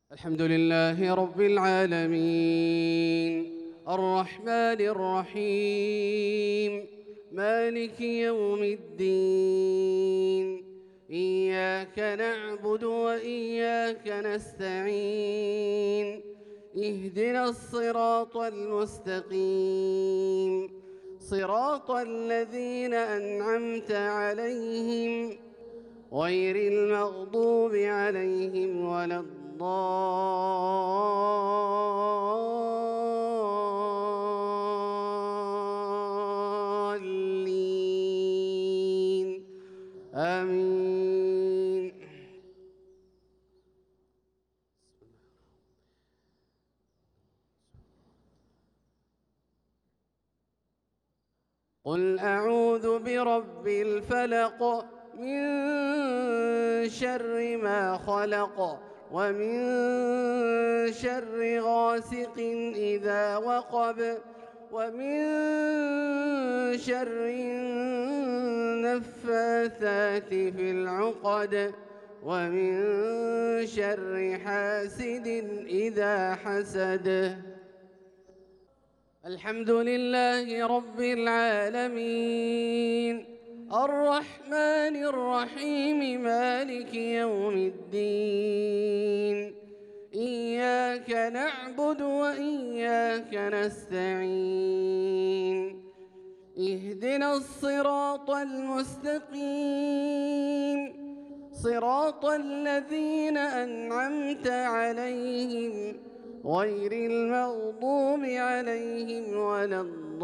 الحمد لله رب العالمين الرحمن الرحيم مالك يوم الدين إياك نعبد وإياك نستعين اهدنا الصراط المستقيم صراط الذين أنعمت عليهم غير المغضوب عليهم ولا الضالين آمين. قل أعوذ برب الفلق من شر ما خلق ومن شر غاسق إذا وقب ومن شر النفاثات في العقد ومن شر حاسد إذا حسد. الحمد لله رب العالمين الرحمن الرحيم مالك يوم الدين إياك نعبد وإياك نستعين اهدنا الصراط المستقيم صراط الذين أنعمت عليهم غير المغضوب عليهم ولا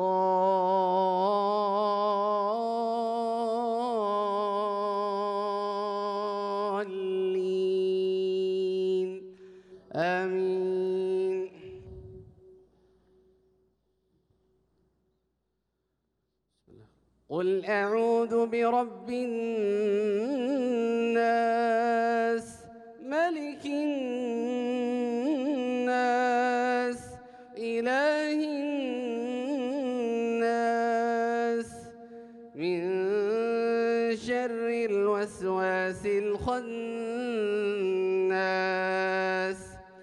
الضالين آمين. قل أعوذ برب الناس ملك الناس إله الناس من شر الوسواس الخناس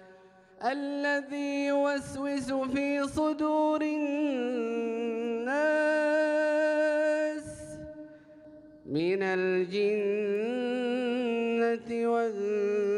الذي يوسوس في صدور الناس من الجنة والناس.